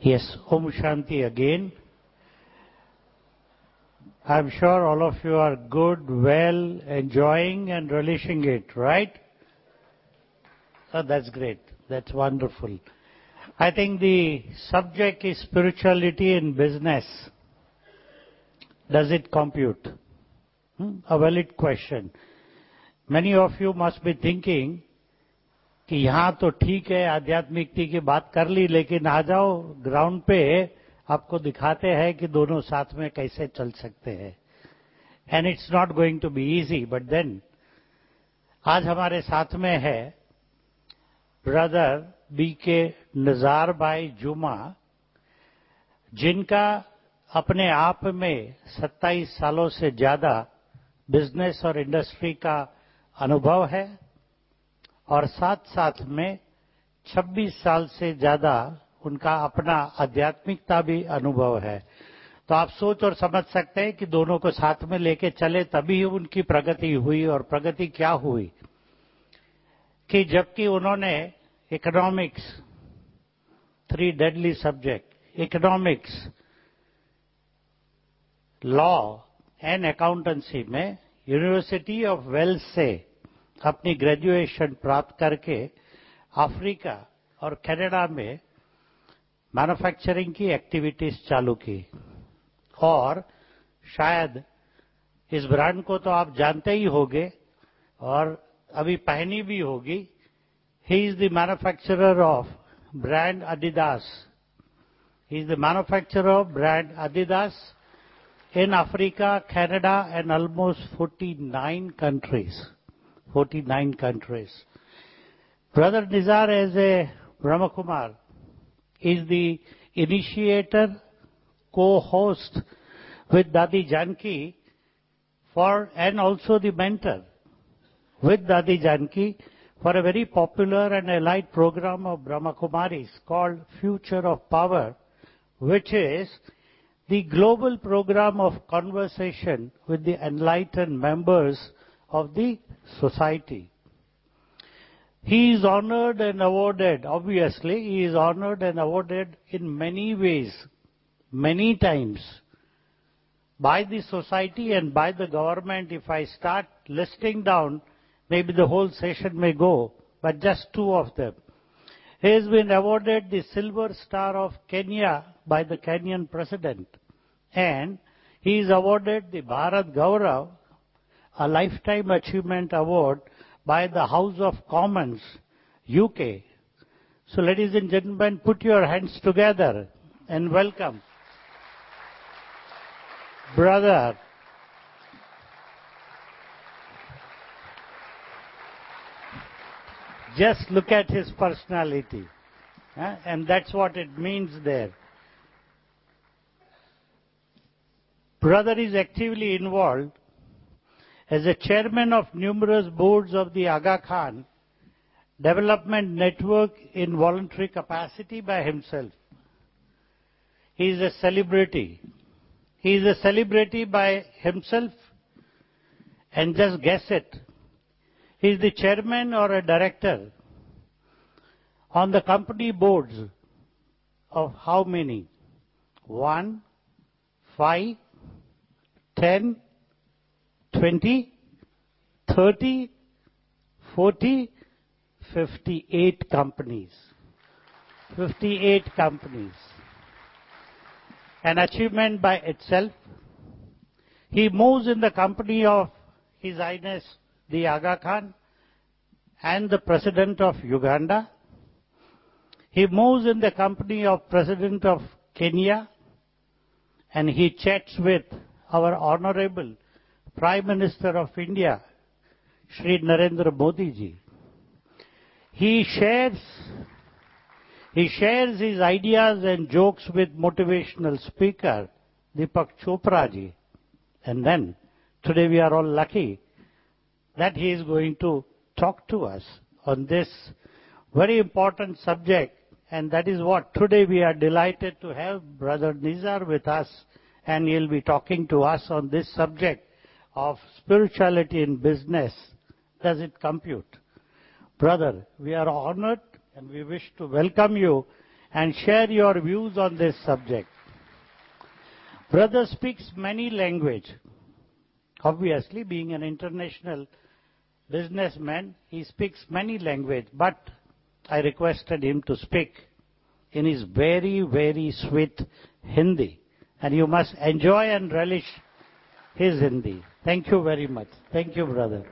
Yes, Om Shanti again. I'm sure all of you are good, well, enjoying and relishing it, right? Oh, that's great. That's wonderful. I think the subject is spirituality in business. Does it compute? A valid question. Many of you must be thinking कि यहाँ तो ठीक है आध्यात्मिकता की बात कर ली लेकिन आ जाओ ग्राउंड पे आपको दिखाते हैं कि दोनों साथ में कैसे चल सकते हैं and it's not going to be easy but then आज हमारे साथ में है ब्रदर बी के निजार भाई जुमा जिनका अपने आप में 27 सालों से ज्यादा बिजनेस और इंडस्ट्री का अनुभव है और साथ साथ में 26 साल से ज्यादा उनका अपना आध्यात्मिकता भी अनुभव है तो आप सोच और समझ सकते हैं कि दोनों को साथ में लेके चले तभी उनकी प्रगति हुई और प्रगति क्या हुई कि जबकि उन्होंने economics 3 deadly subject economics law and accountancy में यूनिवर्सिटी ऑफ वेल्स से अपनी ग्रेजुएशन प्राप्त करके अफ्रीका और कनाडा में मैन्युफैक्चरिंग की एक्टिविटीज चालू की और शायद इस ब्रांड को तो आप जानते ही होंगे और अभी पहनी भी होगी ही is the manufacturer of brand Adidas. He is the manufacturer of brand Adidas in Africa, Canada and almost 49 countries. 49 countries. Brother Nizar as a Brahmakumar is the initiator, co-host with Dadi Janki for and also the mentor with Dadi Janki for a very popular and elite program of Brahmakumaris called Future of Power, which is the global program of conversation with the enlightened members of the society. He is honored and awarded, obviously, he is honored and awarded in many ways, many times, by the society and by the government. If I start listing down, maybe the whole session may go, but just 2 of them. He has been awarded the Silver Star of Kenya by the Kenyan President, and he is awarded the Bharat Gaurav, a Lifetime Achievement Award by the House of Commons, UK. So ladies and gentlemen, put your hands together and welcome brother just look at his personality, and that's what it means there. Brother is actively involved as a chairman of numerous boards of the Aga Khan Development Network in voluntary capacity by himself. He is a celebrity. He is a celebrity by himself, and just guess it. He is the chairman or a director on the company boards of how many? 1, 5, 10, 20, 30, 40, 58 companies. 58 companies. An achievement by itself. He moves in the company of His Highness the Aga Khan and the President of Uganda. He moves in the company of President of Kenya, and he chats with our Honorable Prime Minister of India, Shri Narendra Modi ji. He shares his ideas and jokes with motivational speaker Deepak Chopra ji. And then today we are all lucky that he is going to talk to us on this very important subject, and that is what today we are delighted to have Brother Nizar with us, and he'll be talking to us on this subject of spirituality in business. Does it compute? Brother, we are honored and we wish to welcome you and share your views on this subject. Brother speaks many languages. Obviously, being an international businessman, he speaks many languages, but I requested him to speak in his very, very sweet Hindi. And you must enjoy and relish his Hindi. Thank you very much. Thank you, brother.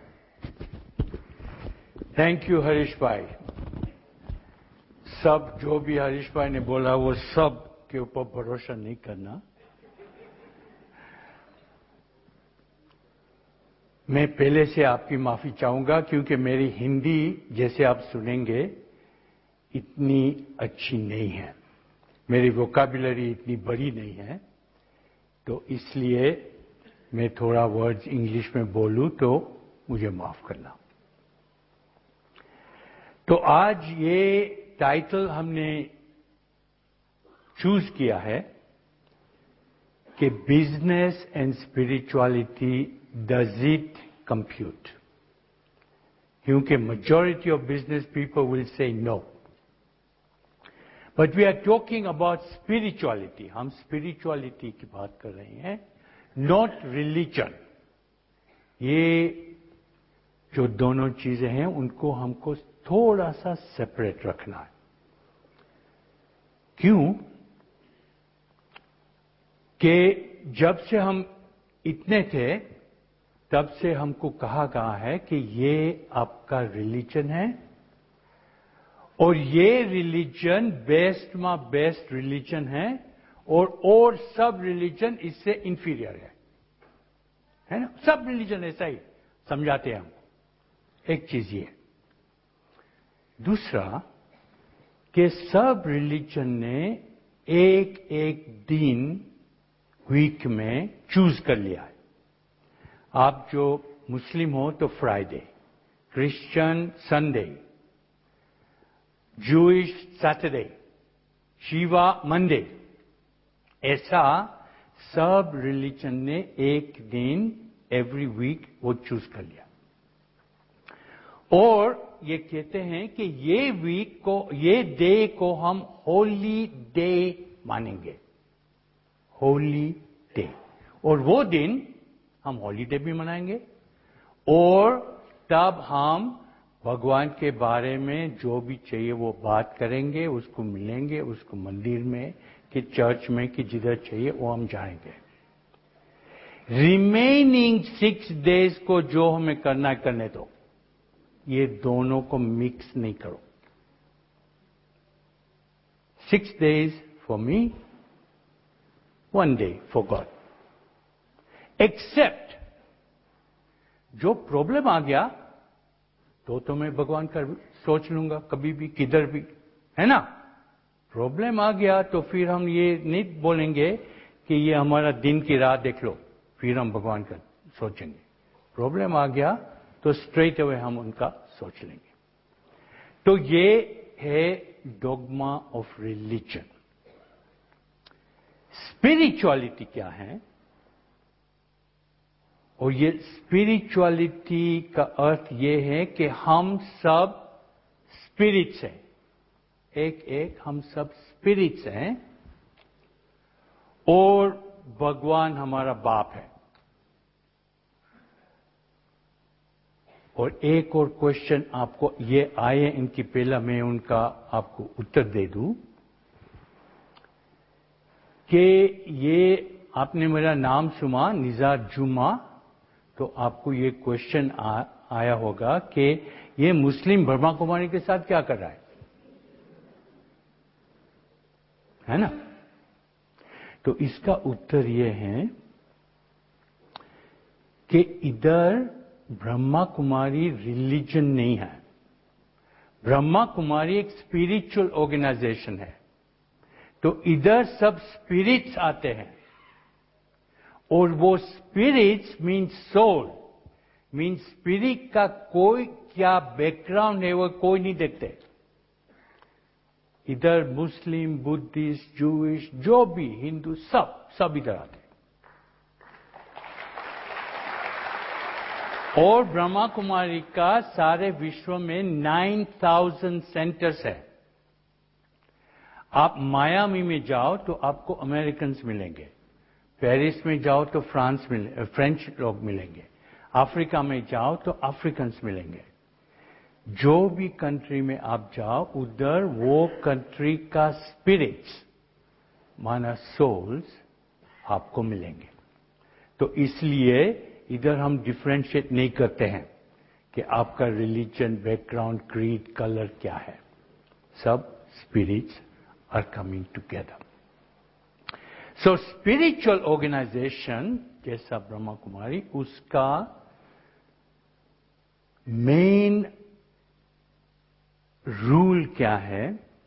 Thank you Harish भाई। सब जो भी हरीश भाई ने बोला वो सब के ऊपर भरोसा नहीं करना। मैं पहले से आपकी माफी चाहूंगा क्योंकि मेरी हिंदी जैसे आप सुनेंगे इतनी अच्छी नहीं है, मेरी वोकैबुलरी इतनी बड़ी नहीं है, तो इसलिए मैं थोड़ा वर्ड्स इंग्लिश में बोलूं तो मुझे माफ करना। तो आज ये टाइटल हमने चूज किया है कि business and spirituality does it compute, क्योंकि majority of business people will say no, but we are talking about spirituality. हम स्पिरिचुअलिटी की बात कर रहे हैं, नॉट रिलीजन। ये जो दोनों चीजें हैं उनको हमको थोड़ा सा सेपरेट रखना है। क्यों? कि जब से हम इतने थे तब से हमको कहा गया है कि ये आपका रिलीजन है और ये रिलीजन बेस्ट में बेस्ट रिलीजन है और सब रिलीजन इससे इंफीरियर है ना? सब रिलीजन ऐसा ही समझाते हैं हम। एक चीज ये। दूसरा कि सब रिलीजन ने एक एक दिन वीक में चूज कर लिया है। आप जो मुस्लिम हो तो Friday, Christian Sunday, Jewish Saturday, Shiva Monday, ऐसा सब रिलीजन ने एक दिन एवरी वीक वो चूज कर लिया और ये कहते हैं कि ये वीक को, ये डे को हम होली डे मानेंगे, होली डे। और वो दिन हम हॉलीडे भी मनाएंगे और तब हम भगवान के बारे में जो भी चाहिए वो बात करेंगे, उसको मिलेंगे, उसको मंदिर में कि चर्च में कि जिधर चाहिए वो हम जाएंगे। रिमेनिंग 6 डेज को जो हमें करना करने दो, ये दोनों को मिक्स नहीं करो। 6 days for me, 1 day for God. Except जो प्रॉब्लम आ गया तो मैं भगवान का सोच लूंगा कभी भी किधर भी, है ना? प्रॉब्लम आ गया तो फिर हम ये नहीं बोलेंगे कि ये हमारा दिन की राह देख लो, फिर हम भगवान का सोचेंगे। प्रॉब्लम आ गया तो स्ट्रेट अवे हम उनका सोच लेंगे। तो ये है डॉगमा ऑफ रिलीजन। स्पिरिचुअलिटी क्या है? और ये स्पिरिचुअलिटी का अर्थ ये है कि हम सब स्पिरिट्स हैं, एक एक हम सब स्पिरिट्स हैं और भगवान हमारा बाप है। और एक और क्वेश्चन आपको ये आए इनकी, पहला मैं उनका आपको उत्तर दे दूं कि ये आपने मेरा नाम सुना निज़ार जुमा, तो आपको ये क्वेश्चन आया होगा कि ये मुस्लिम ब्रह्मा कुमारी के साथ क्या कर रहा है ना? तो इसका उत्तर ये है कि इधर ब्रह्मा कुमारी रिलीजन नहीं है। ब्रह्मा कुमारी एक स्पिरिचुअल ऑर्गेनाइजेशन है। तो इधर सब स्पिरिट्स आते हैं और वो spirits means soul, means spirit का कोई क्या बैकग्राउंड है वो कोई नहीं देखते। इधर मुस्लिम, बुद्धिस्ट, जूइश, जो भी हिंदू, सब इधर आते हैं। और ब्रह्मा कुमारी का सारे विश्व में 9000 सेंटर्स है। आप मायामी में जाओ तो आपको अमेरिकन्स मिलेंगे, पेरिस में जाओ तो फ्रेंच लोग मिलेंगे, अफ्रीका में जाओ तो अफ्रीकन्स मिलेंगे। जो भी कंट्री में आप जाओ उधर वो कंट्री का स्पिरिट्स माना सोल्स आपको मिलेंगे। तो इसलिए इधर हम डिफरेंशिएट नहीं करते हैं कि आपका रिलीजन, बैकग्राउंड, क्रीड, कलर क्या है। सब spirits are coming together. So spiritual organisation जैसा ब्रह्मा कुमारी, उसका मेन रूल क्या है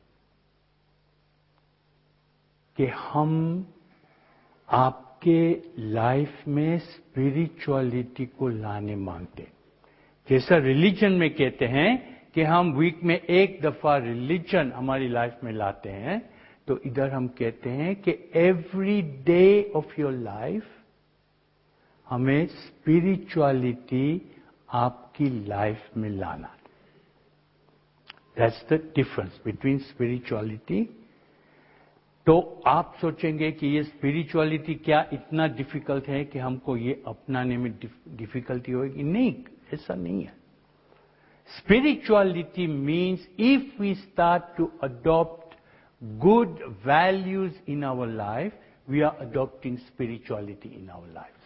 कि हम आपके लाइफ में स्पिरिचुअलिटी को लाने मांगते। जैसा रिलीजन में कहते हैं कि हम वीक में एक दफा रिलीजन हमारी लाइफ में लाते हैं, तो इधर हम कहते हैं कि every day of your life हमें स्पिरिचुअलिटी आपकी लाइफ में लाना। That's the difference between spirituality. तो आप सोचेंगे कि ये स्पिरिचुअलिटी क्या इतना डिफिकल्ट है कि हमको ये अपनाने में डिफिकल्टी होगी? नहीं, ऐसा नहीं है। Spirituality means if we start to adopt good values in our life, we are adopting spirituality in our life.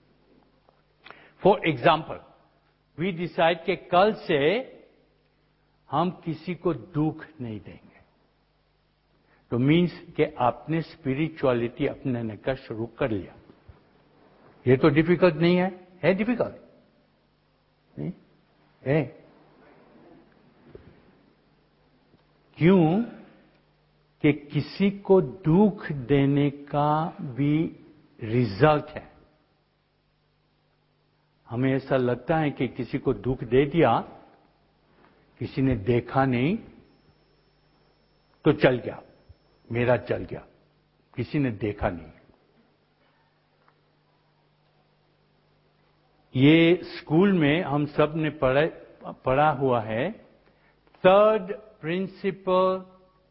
For example, we decide कि कल से हम किसी को दुख नहीं देंगे, तो मीन्स कि आपने स्पिरिचुअलिटी अपनाने का शुरू कर लिया। ये तो डिफिकल्ट नहीं है? है डिफिकल्ट? नहीं है। क्यों? कि किसी को दुख देने का भी रिजल्ट है। हमें ऐसा लगता है कि किसी को दुख दे दिया, किसी ने देखा नहीं तो चल गया, मेरा चल गया, किसी ने देखा नहीं। ये स्कूल में हम सब ने पढ़ा हुआ है, थर्ड प्रिंसिपल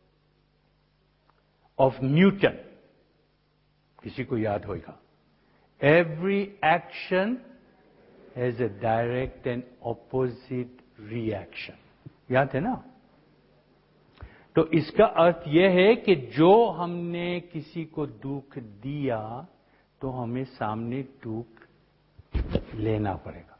ऑफ न्यूटन, किसी को याद होगा? Every action has a direct and opposite reaction. याद है ना? तो इसका अर्थ यह है कि जो हमने किसी को दुख दिया तो हमें सामने दुख लेना पड़ेगा।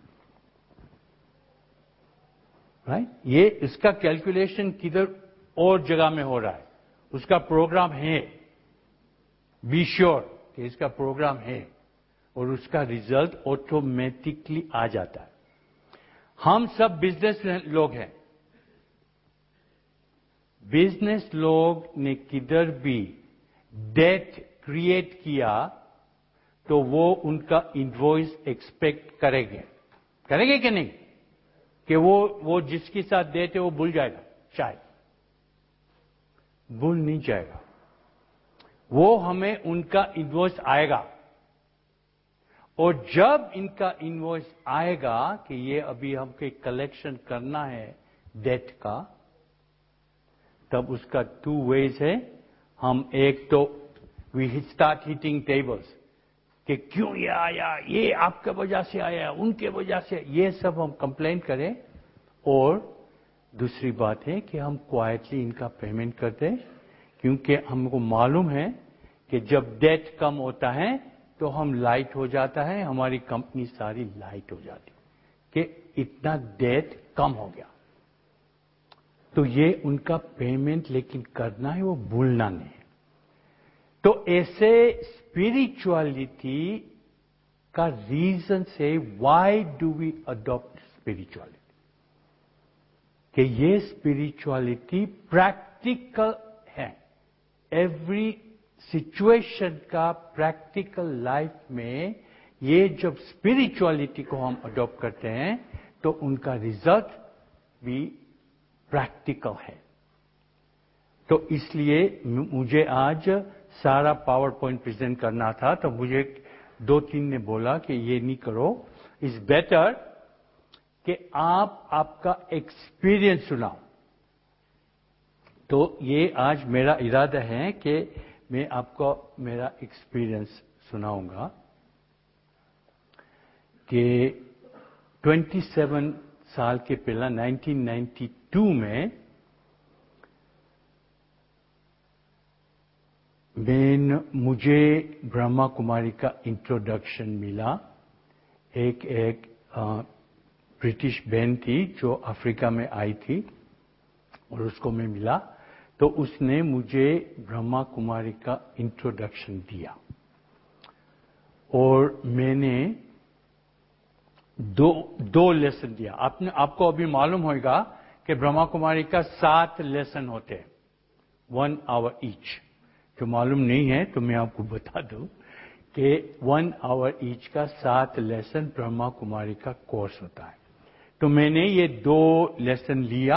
राइट? ये इसका कैलकुलेशन किधर और जगह में हो रहा है, उसका प्रोग्राम है। बी श्योर कि इसका प्रोग्राम है और उसका रिजल्ट ऑटोमेटिकली आ जाता है। हम सब बिजनेस लोग हैं। बिजनेस लोग ने किधर भी डेट क्रिएट किया तो वो उनका इनवॉइस एक्सपेक्ट करेंगे कि नहीं? कि वो जिसके साथ डेट है वो भूल जाएगा? शायद भूल नहीं जाएगा। वो हमें उनका इनवॉइस आएगा, और जब इनका इनवॉइस आएगा कि ये अभी हमको कलेक्शन करना है डेट का, तब उसका 2 वेज है। हम एक तो वी स्टार्ट हिटिंग टेबल्स कि क्यों ये आया, ये आपके वजह से आया, उनके वजह से, ये सब हम कंप्लेन करें। और दूसरी बात है कि हम क्वाइटली इनका पेमेंट करते हैं, क्योंकि हमको मालूम है कि जब डेट कम होता है तो हम लाइट हो जाता है, हमारी कंपनी सारी लाइट हो जाती कि इतना डेट कम हो गया। तो ये उनका पेमेंट लेकिन करना है, वो भूलना नहीं है। तो ऐसे स्पिरिचुअलिटी का रीजन से why do we adopt spirituality, कि ये स्पिरिचुअलिटी प्रैक्टिकल है। एवरी सिचुएशन का प्रैक्टिकल लाइफ में ये जब स्पिरिचुअलिटी को हम अडॉप्ट करते हैं तो उनका रिजल्ट भी प्रैक्टिकल है। तो इसलिए मुझे आज सारा पावर पॉइंट प्रेजेंट करना था, तो मुझे 2-3 ने बोला कि ये नहीं करो, इज बेटर कि आप आपका एक्सपीरियंस सुनाओ। तो ये आज मेरा इरादा है कि मैं आपको मेरा एक्सपीरियंस सुनाऊंगा कि 27 साल के पहला 1992 में मुझे ब्रह्मा कुमारी का इंट्रोडक्शन मिला। एक ब्रिटिश बहन थी जो अफ्रीका में आई थी और उसको मैं मिला, तो उसने मुझे ब्रह्मा कुमारी का इंट्रोडक्शन दिया और मैंने दो लेसन दिया। आपको अभी मालूम होगा कि ब्रह्मा कुमारी का 7 लेसन होते हैं, 1 आवर ईच। जो मालूम नहीं है तो मैं आपको बता दूं कि 1 आवर ईच का 7 लेसन ब्रह्मा कुमारी का कोर्स होता है। तो मैंने ये 2 लेसन लिया।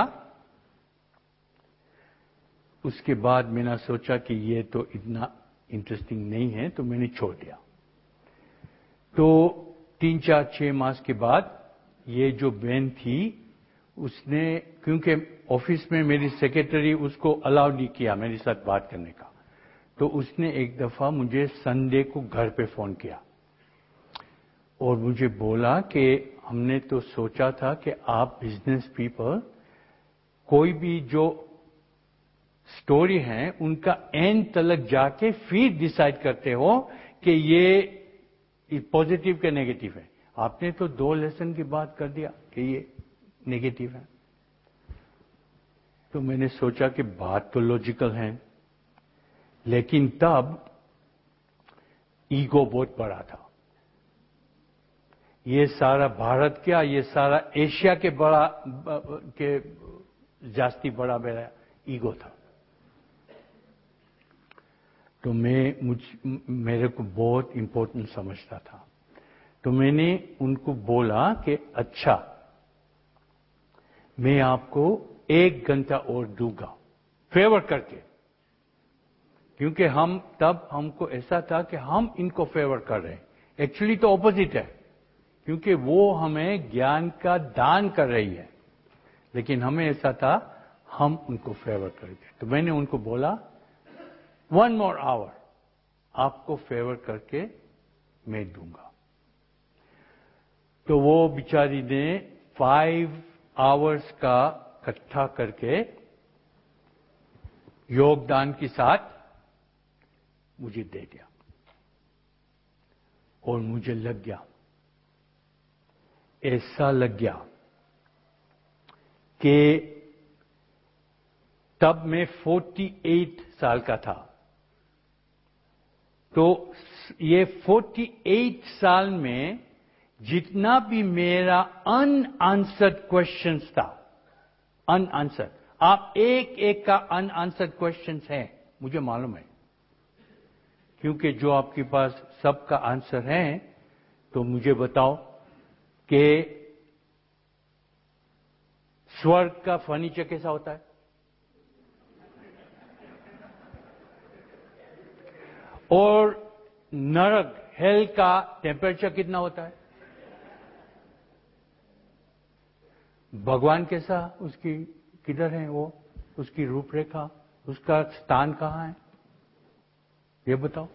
उसके बाद मैंने सोचा कि ये तो इतना इंटरेस्टिंग नहीं है, तो मैंने छोड़ दिया। तो 3, 4, 6 मास के बाद ये जो बहन थी उसने, क्योंकि ऑफिस में मेरी सेक्रेटरी उसको अलाउ नहीं किया मेरे साथ बात करने का, तो उसने एक दफा मुझे संडे को घर पे फोन किया और मुझे बोला कि हमने तो सोचा था कि आप बिजनेस पीपल कोई भी जो स्टोरी है उनका एंड तलक जाके फिर डिसाइड करते हो कि ये पॉजिटिव के नेगेटिव है। आपने तो 2 लेसन की बात कर दिया कि ये नेगेटिव है। तो मैंने सोचा कि बात तो लॉजिकल है, लेकिन तब ईगो बहुत बड़ा था। ये सारा भारत क्या, ये सारा एशिया के जास्ती बड़ा मेरा ईगो था। तो मेरे को बहुत इंपॉर्टेंट समझता था। तो मैंने उनको बोला कि अच्छा, मैं आपको 1 घंटा और दूंगा फेवर करके, क्योंकि हमको ऐसा था कि हम इनको फेवर कर रहे हैं। एक्चुअली तो ऑपोजिट है, क्योंकि वो हमें ज्ञान का दान कर रही है, लेकिन हमें ऐसा था हम उनको फेवर करेंगे। तो मैंने उनको बोला 1 मोर आवर आपको फेवर करके मैं दूंगा। तो वो बिचारी ने 5 आवर्स का इकट्ठा करके योगदान के साथ मुझे दे दिया और मुझे लग गया, ऐसा लग गया कि तब मैं 48 साल का था। तो ये 48 साल में जितना भी मेरा अनआंसर्ड क्वेश्चंस था, अनआंसर्ड, आप एक का अनआंसर्ड क्वेश्चंस है, मुझे मालूम है, क्योंकि जो आपके पास सबका आंसर है, तो मुझे बताओ कि स्वर्ग का फर्नीचर कैसा होता है और नरक हेल का टेम्परेचर कितना होता है, भगवान कैसा, उसकी किधर है वो, उसकी रूपरेखा, उसका स्थान कहां है, ये बताओ।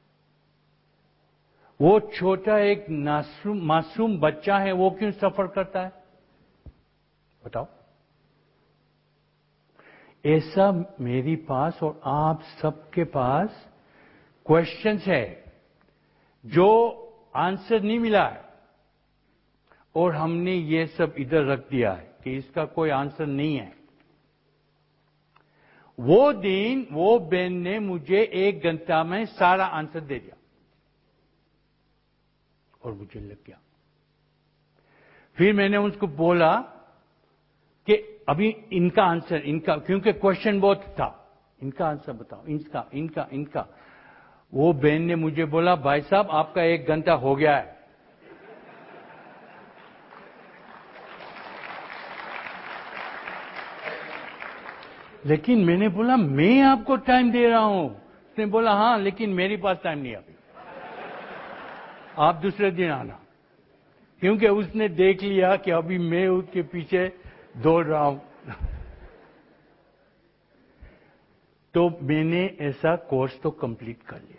वो छोटा एक मासूम बच्चा है, वो क्यों सफर करता है, बताओ। ऐसा मेरे पास और आप सबके पास क्वेश्चंस है जो आंसर नहीं मिला है, और हमने ये सब इधर रख दिया है कि इसका कोई आंसर नहीं है। वो दिन वो बहन ने मुझे 1 घंटा में सारा आंसर दे दिया और मुझे लग गया। फिर मैंने उसको बोला कि अभी इनका आंसर, इनका, क्योंकि क्वेश्चन बहुत था, इनका आंसर बताओ, इनका। वो बहन ने मुझे बोला, भाई साहब आपका 1 घंटा हो गया है। लेकिन मैंने बोला मैं आपको टाइम दे रहा हूं। उसने बोला हां, लेकिन मेरे पास टाइम नहीं अभी, आप दूसरे दिन आना। क्योंकि उसने देख लिया कि अभी मैं उसके पीछे दौड़ रहा हूं। तो मैंने ऐसा कोर्स तो कंप्लीट कर लिया।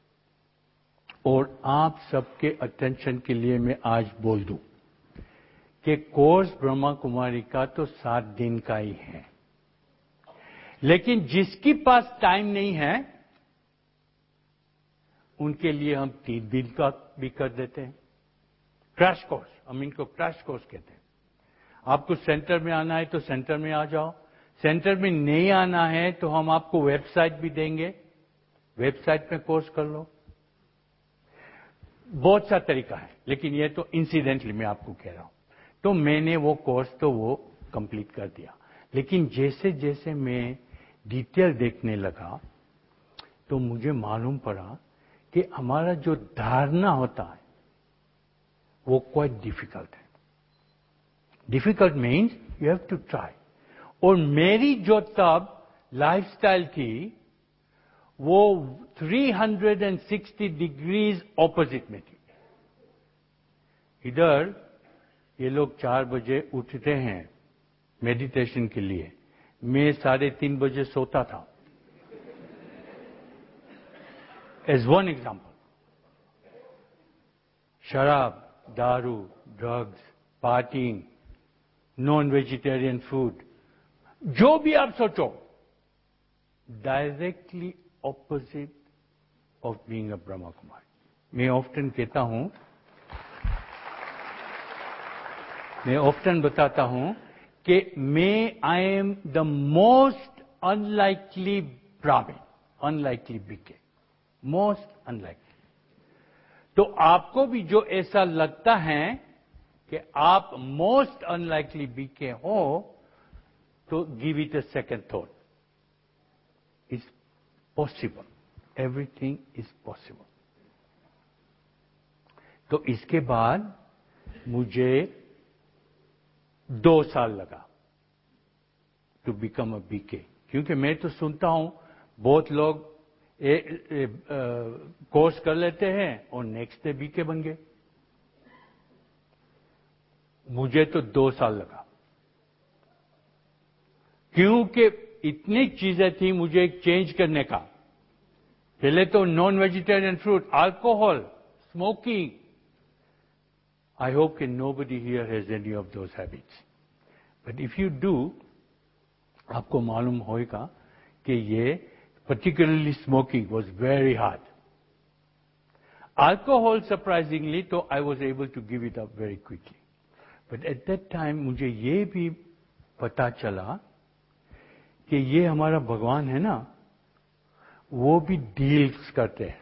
और आप सबके अटेंशन के लिए मैं आज बोल दूं कि कोर्स ब्रह्मा कुमारी का तो 7 दिन का ही है, लेकिन जिसके पास टाइम नहीं है उनके लिए हम 3 दिन का भी कर देते हैं क्रैश कोर्स। हम इनको क्रैश कोर्स कहते हैं। आपको सेंटर में आना है तो सेंटर में आ जाओ, सेंटर में नहीं आना है तो हम आपको वेबसाइट भी देंगे, वेबसाइट में कोर्स कर लो। बहुत सा तरीका है, लेकिन ये तो इंसिडेंटली मैं आपको कह रहा हूं। तो मैंने वो कोर्स तो वो कंप्लीट कर दिया, लेकिन जैसे जैसे मैं डिटेल देखने लगा तो मुझे मालूम पड़ा कि हमारा जो धारणा होता है वो क्वाइट डिफिकल्ट है। Difficult means you have to try. और मेरी जो तब लाइफस्टाइल थी वो 360 डिग्रीज ऑपोजिट में थी। इधर ये लोग 4 बजे उठते हैं मेडिटेशन के लिए, मैं 3:30 बजे सोता था। एज वन एग्जाम्पल, शराब, दारू, drugs, partying, non vegetarian food, जो भी आप सोचो, directly opposite of being a Brahma Kumari. मैं ऑफ्टन बताता हूं कि I am the most unlikely Brahmin, unlikely BK, most unlikely. तो आपको भी जो ऐसा लगता है कि आप मोस्ट अनलाइकली बीके हो, तो give it a second thought. Is possible, everything is possible. तो इसके बाद मुझे 2 साल लगा टू बिकम अ बीके, क्योंकि मैं तो सुनता हूं बहुत लोग कोर्स कर लेते हैं और नेक्स्ट डे बीके बन गए। मुझे तो 2 साल लगा, क्योंकि इतनी चीजें थी मुझे चेंज करने का। पहले तो non vegetarian fruit, alcohol, smoking. I hope that nobody here has any of those habits. But if you do, आपको मालूम होगा कि ये particularly smoking was very hard. Alcohol, surprisingly, तो I was able to give it up very quickly. But at that time मुझे ये भी पता चला कि ये हमारा भगवान है ना, वो भी डील्स करते हैं।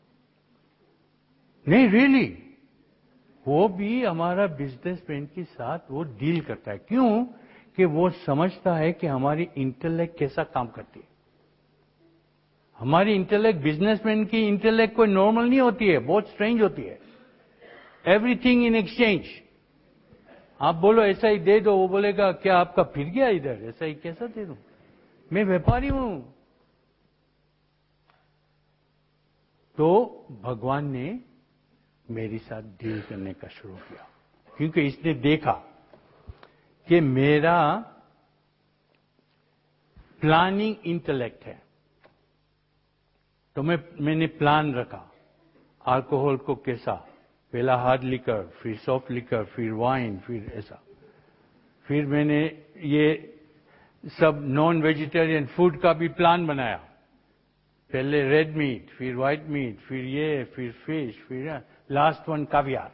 नहीं, रियली, वो भी हमारा बिजनेसमैन के साथ वो डील करता है। क्यों? कि वो समझता है कि हमारी इंटेलेक्ट कैसा काम करती है। हमारी इंटेलेक्ट, बिजनेसमैन की इंटेलेक्ट कोई नॉर्मल नहीं होती है, बहुत स्ट्रेंज होती है। Everything in exchange. आप बोलो ऐसा ही दे दो, वो बोलेगा क्या आपका फिर गया इधर, ऐसा ही कैसा दे दूं, मैं व्यापारी हूं। तो भगवान ने मेरे साथ डील करने का शुरू किया, क्योंकि इसने देखा कि मेरा प्लानिंग इंटेलेक्ट है। तो मैंने प्लान रखा, अल्कोहल को कैसा, पहला हार्ड लिकर, फिर सॉफ्ट लिकर, फिर वाइन, फिर ऐसा। फिर मैंने ये सब नॉन वेजिटेरियन फूड का भी प्लान बनाया। पहले रेड मीट, फिर व्हाइट मीट, फिर ये, फिर फिश, फिर लास्ट वन कावियार।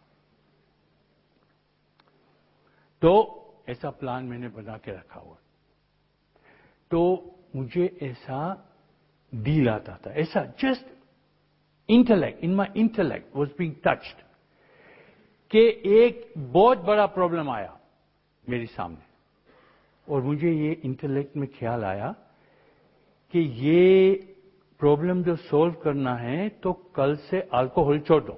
तो ऐसा प्लान मैंने बना के रखा हुआ। तो मुझे ऐसा डील आता था, ऐसा just intellect, in my intellect was being touched, कि एक बहुत बड़ा प्रॉब्लम आया मेरे सामने, और मुझे ये इंटेलेक्ट में ख्याल आया कि ये प्रॉब्लम जो सॉल्व करना है तो कल से अल्कोहल छोड़ दो।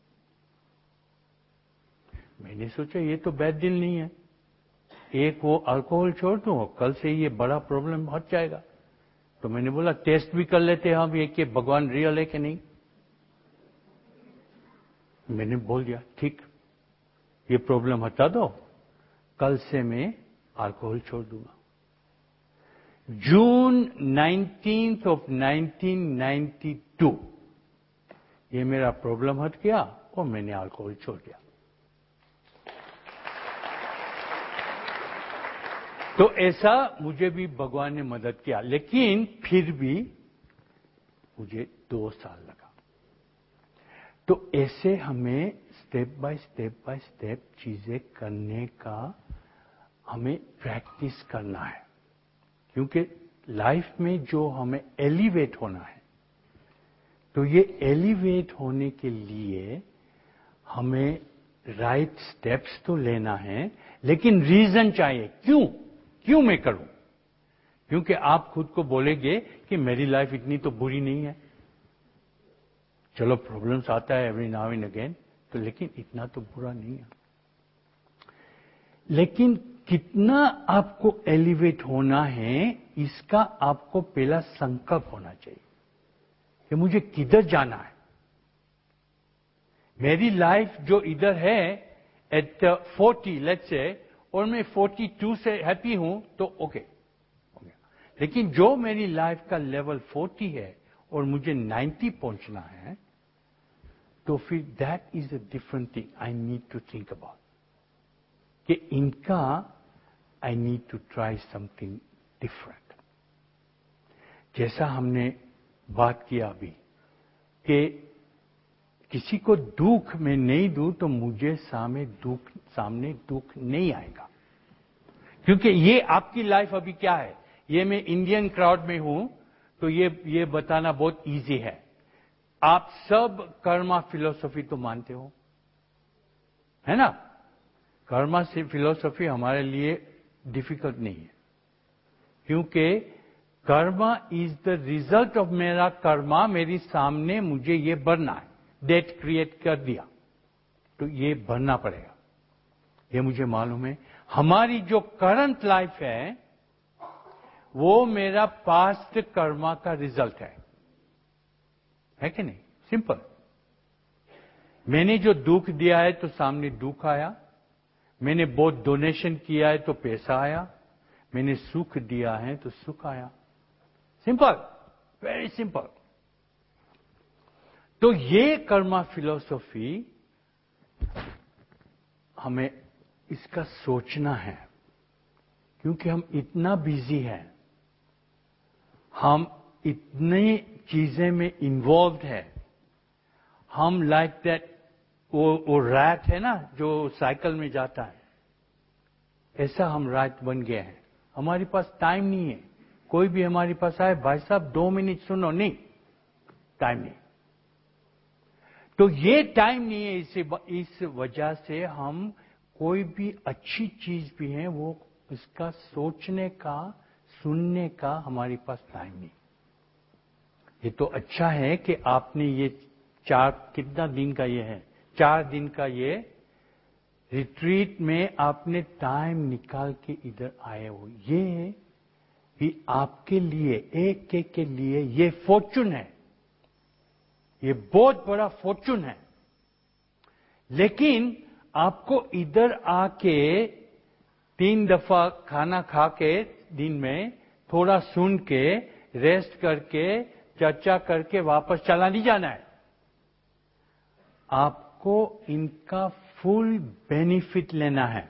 मैंने सोचा ये तो बैड डील नहीं है, एक वो अल्कोहल छोड़ दो, कल से ये बड़ा प्रॉब्लम हट जाएगा। तो मैंने बोला टेस्ट भी कर लेते हैं हम ये कि भगवान रियल है कि नहीं। मैंने बोल दिया ठीक, ये प्रॉब्लम हटा दो, कल से मैं अल्कोहल छोड़ दूंगा। जून 19th of 1992 ये मेरा प्रॉब्लम हट गया और मैंने अल्कोहल छोड़ दिया। तो ऐसा मुझे भी भगवान ने मदद किया, लेकिन फिर भी मुझे 2 साल लगा। तो ऐसे हमें स्टेप बाय स्टेप चीजें करने का हमें प्रैक्टिस करना है, क्योंकि लाइफ में जो हमें एलिवेट होना है, तो ये एलिवेट होने के लिए हमें राइट स्टेप्स तो लेना है, लेकिन रीजन चाहिए क्यों मैं करूं। क्योंकि आप खुद को बोलेंगे कि मेरी लाइफ इतनी तो बुरी नहीं है, चलो प्रॉब्लम्स आता है एवरी नाउ एंड अगेन, तो लेकिन इतना तो बुरा नहीं है। लेकिन कितना आपको एलिवेट होना है, इसका आपको पहला संकल्प होना चाहिए कि मुझे किधर जाना है। मेरी लाइफ जो इधर है एट 40 लेट्स से, और मैं 42 से हैप्पी हूं तो ओके हो गया। लेकिन जो मेरी लाइफ का लेवल 40 है और मुझे 90 पहुंचना है, तो फिर that is a different thing I need to think about, कि इनका I need to try something different. जैसा हमने बात किया अभी कि किसी को दुख मैं नहीं दूं तो मुझे सामने दुख नहीं आएगा, क्योंकि ये आपकी लाइफ अभी क्या है। ये मैं इंडियन क्राउड में हूं तो ये बताना बहुत इजी है। आप सब कर्मा फिलॉसफी तो मानते हो, है ना। कर्मा से फिलॉसफी हमारे लिए डिफिकल्ट नहीं है, क्योंकि karma is the result of मेरा कर्मा। मेरी सामने मुझे ये भरना है, डेट क्रिएट कर दिया तो ये भरना पड़ेगा, ये मुझे मालूम है। हमारी जो करंट लाइफ है वो मेरा पास्ट कर्मा का रिजल्ट है कि नहीं। सिंपल। मैंने जो दुख दिया है तो सामने दुख आया, मैंने बहुत डोनेशन किया है तो पैसा आया, मैंने सुख दिया है तो सुख आया। Simple, very simple. तो ये कर्मा फिलॉसफी हमें इसका सोचना है, क्योंकि हम इतना बिजी हैं, हम इतनी चीजें में इन्वॉल्व है। हम लाइक दैट वो रैट है ना जो साइकिल में जाता है, ऐसा हम रैट बन गए हैं। हमारे पास टाइम नहीं है। कोई भी हमारे पास आए, भाई साहब 2 मिनट सुनो, नहीं, टाइम नहीं। तो ये टाइम नहीं है, इस वजह से हम कोई भी अच्छी चीज भी है वो इसका सोचने का, सुनने का हमारे पास टाइम नहीं। ये तो अच्छा है कि आपने ये कितना दिन का ये है, 4 दिन का ये रिट्रीट में आपने टाइम निकाल के इधर आए हो। ये भी आपके लिए, एक के लिए ये फॉर्चून है, ये बहुत बड़ा फॉर्चून है। लेकिन आपको इधर आके 3 दफा खाना खा के दिन में थोड़ा सुन के रेस्ट करके चर्चा करके वापस चला नहीं जाना है। आपको इनका फुल बेनिफिट लेना है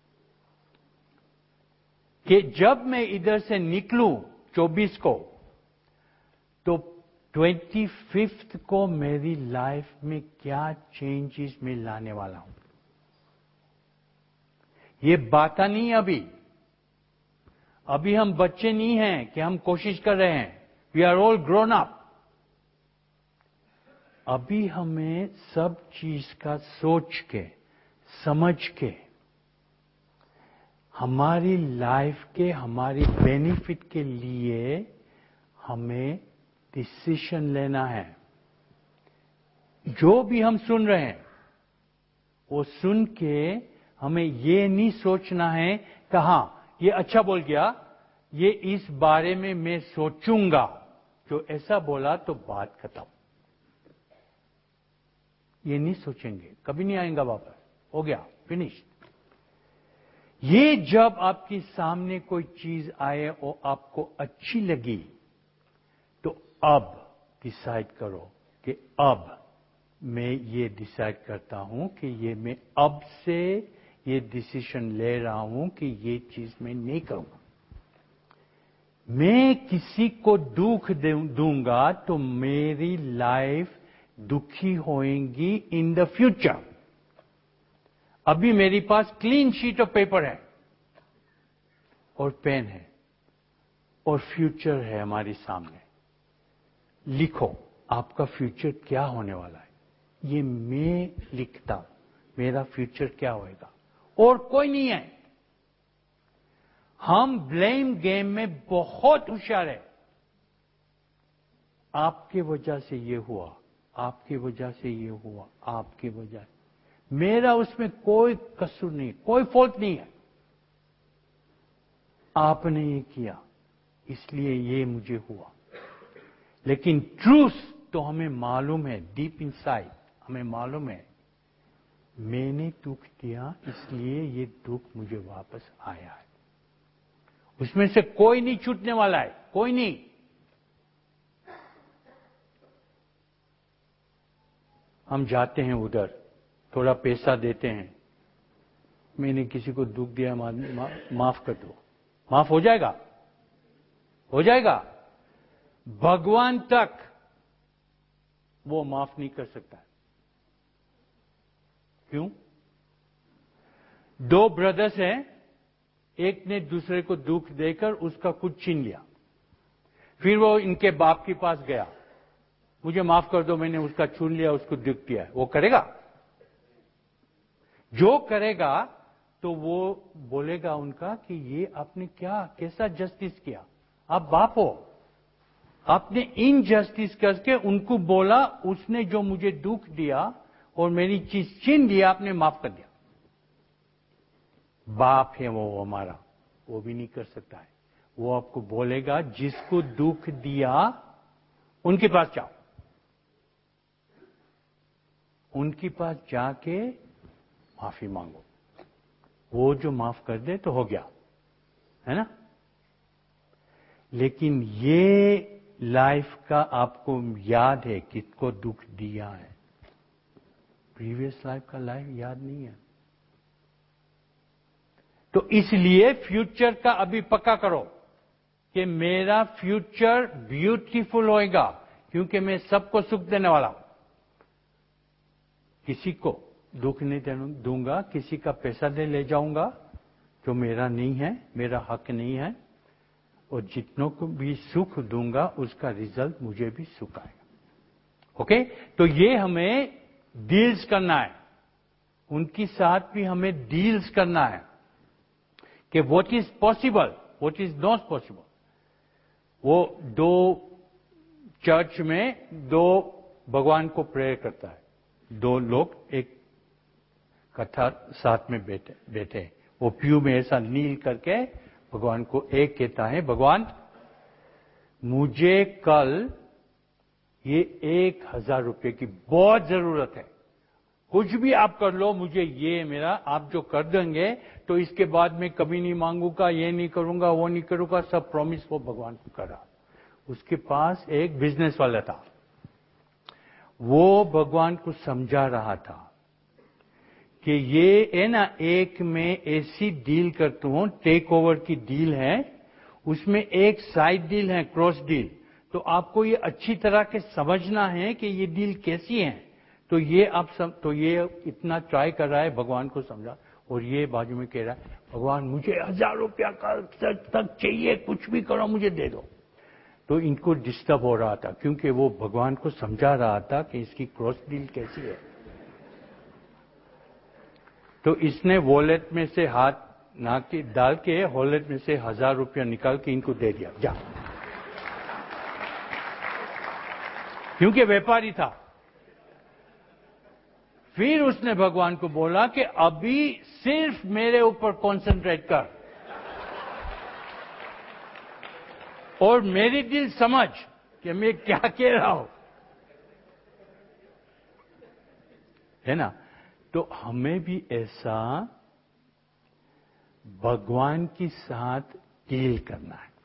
कि जब मैं इधर से निकलूं 24 को, तो 25th को मेरी लाइफ में क्या चेंजेस मैं लाने वाला हूं। ये बात नहीं अभी हम बच्चे नहीं हैं कि हम कोशिश कर रहे हैं। We are all grown up. अभी हमें सब चीज का सोच के, समझ के, हमारी लाइफ के, हमारी बेनिफिट के लिए हमें डिसीजन लेना है। जो भी हम सुन रहे हैं वो सुन के हमें ये नहीं सोचना है कि हां ये अच्छा बोल गया, ये इस बारे में मैं सोचूंगा, जो ऐसा बोला तो बात खत्म। ये नहीं सोचेंगे, कभी नहीं आएगा वापस, हो गया, फिनिश। ये जब आपके सामने कोई चीज आए और आपको अच्छी लगी, तो अब डिसाइड करो कि अब मैं ये डिसाइड करता हूं कि ये मैं अब से ये डिसीजन ले रहा हूं कि ये चीज मैं नहीं करूंगा। मैं किसी को दुख दूंगा तो मेरी लाइफ दुखी होएगी इन द फ्यूचर। अभी मेरे पास क्लीन शीट ऑफ पेपर है और पेन है और फ्यूचर है हमारे सामने। लिखो आपका फ्यूचर क्या होने वाला है, ये मैं लिखता हूं, मेरा फ्यूचर क्या होएगा और कोई नहीं है। हम ब्लेम गेम में बहुत होशियार है। आपके वजह से ये हुआ, आपकी वजह से ये हुआ, आपकी वजह से, मेरा उसमें कोई कसूर नहीं, कोई फॉल्ट नहीं है। आपने ये किया इसलिए ये मुझे हुआ। लेकिन ट्रूथ तो हमें मालूम है, डीप इनसाइड हमें मालूम है, मैंने दुख दिया इसलिए ये दुख मुझे वापस आया है। उसमें से कोई नहीं छूटने वाला है, कोई नहीं। हम जाते हैं उधर, थोड़ा पैसा देते हैं, मैंने किसी को दुख दिया, माफ कर दो, माफ हो जाएगा, हो जाएगा। भगवान तक वो माफ नहीं कर सकता। क्यों? दो ब्रदर्स हैं, एक ने दूसरे को दुख देकर उसका कुछ छीन लिया, फिर वो इनके बाप के पास गया, मुझे माफ कर दो, मैंने उसका छीन लिया, उसको दुख दिया। वो करेगा? जो करेगा तो वो बोलेगा उनका कि ये आपने क्या, कैसा जस्टिस किया, आप बाप हो, आपने इनजस्टिस करके उनको बोला, उसने जो मुझे दुख दिया और मेरी चीज छीन लिया, आपने माफ कर दिया। बाप है वो हमारा, वो भी नहीं कर सकता है। वो आपको बोलेगा जिसको दुख दिया उनके पास जाओ, उनके पास जाके माफी मांगो, वो जो माफ कर दे तो हो गया, है ना। लेकिन ये लाइफ का आपको याद है किसको दुख दिया है, प्रीवियस लाइफ का लाइफ याद नहीं है। तो इसलिए फ्यूचर का अभी पक्का करो कि मेरा फ्यूचर ब्यूटीफुल होएगा, क्योंकि मैं सबको सुख देने वाला हूं, किसी को दुख नहीं दूंगा, किसी का पैसा नहीं ले जाऊंगा जो मेरा नहीं है, मेरा हक नहीं है, और जितनों को भी सुख दूंगा उसका रिजल्ट मुझे भी सुख आएगा। ओके, तो ये हमें डील्स करना है, उनके साथ भी हमें डील्स करना है कि what is possible, what is not possible. वो दो चर्च में दो भगवान को प्रेयर करता है, दो लोग एक कथा साथ में बैठे, वो प्यू में ऐसा नील करके भगवान को एक कहता है, भगवान मुझे कल ये 1000 रुपये की बहुत जरूरत है, कुछ भी आप कर लो, मुझे ये मेरा आप जो कर देंगे तो इसके बाद मैं कभी नहीं मांगूंगा, ये नहीं करूंगा, वो नहीं करूंगा, सब प्रॉमिस वो भगवान को करा। उसके पास एक बिजनेस वाला था, वो भगवान को समझा रहा था कि ये है ना, एक में ऐसी डील करता हूं, टेक ओवर की डील है, उसमें एक साइड डील है, क्रॉस डील, तो आपको ये अच्छी तरह के समझना है कि ये डील कैसी है। तो ये आप तो ये इतना ट्राई कर रहा है भगवान को समझा, और ये बाजू में कह रहा है, भगवान मुझे 1000 रुपया तक चाहिए, कुछ भी करो मुझे दे दो। तो इनको डिस्टर्ब हो रहा था, क्योंकि वो भगवान को समझा रहा था कि इसकी क्रॉस डील कैसी है। तो इसने वॉलेट में से हाथ डाल के वॉलेट में से 1000 रुपया निकाल के इनको दे दिया, जा, क्योंकि व्यापारी था। फिर उसने भगवान को बोला कि अभी सिर्फ मेरे ऊपर कॉन्सेंट्रेट कर और मेरी दिल समझ कि मैं क्या कह रहा हूं, है ना। तो हमें भी ऐसा भगवान के साथ डील करना है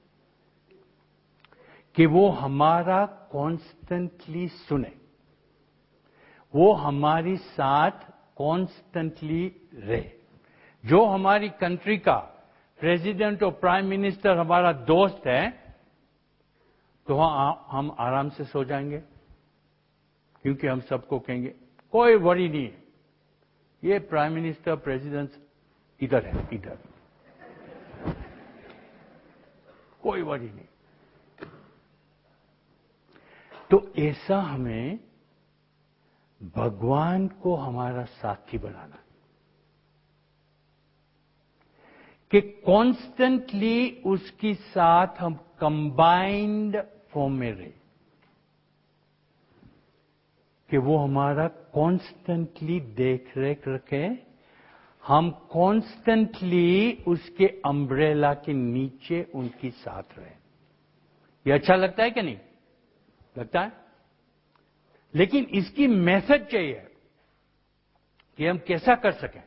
कि वो हमारा कॉन्स्टेंटली सुने, वो हमारे साथ कॉन्स्टेंटली रहे। जो हमारी कंट्री का प्रेसिडेंट और प्राइम मिनिस्टर हमारा दोस्त है, तो हम आराम से सो जाएंगे, क्योंकि हम सबको कहेंगे कोई वरी नहीं है, ये प्राइम मिनिस्टर प्रेसिडेंट इधर है, इधर, कोई वरी नहीं। तो ऐसा हमें भगवान को हमारा साथी बनाना कि कॉन्स्टेंटली उसके साथ हम कंबाइंड फॉर्म में रहे, कि वो हमारा कॉन्स्टेंटली देख रेख रखे, हम कॉन्स्टेंटली उसके अम्ब्रेला के नीचे उनके साथ रहे। ये अच्छा लगता है कि नहीं लगता है? लेकिन इसकी मैसेज चाहिए कि हम कैसा कर सकें।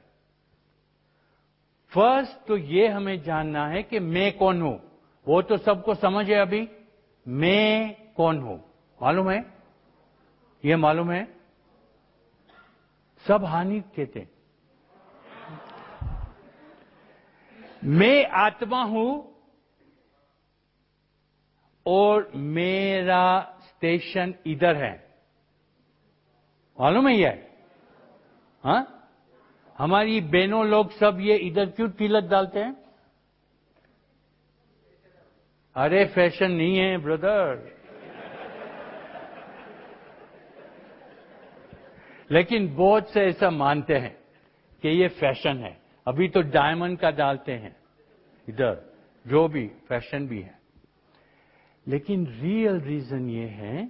फर्स्ट तो ये हमें जानना है कि मैं कौन हूं। वो तो सबको समझ है अभी, मैं कौन हूं मालूम है, ये मालूम है, सब हानि कहते हैं। मैं आत्मा हूं और मेरा स्टेशन इधर है, मालूम है ये? हाँ, हमारी बहनों लोग सब ये इधर क्यों तिलक डालते हैं? अरे फैशन नहीं है ब्रदर, लेकिन बहुत से ऐसा मानते हैं कि ये फैशन है। अभी तो डायमंड का डालते हैं इधर, जो भी फैशन भी है, लेकिन रियल रीजन ये है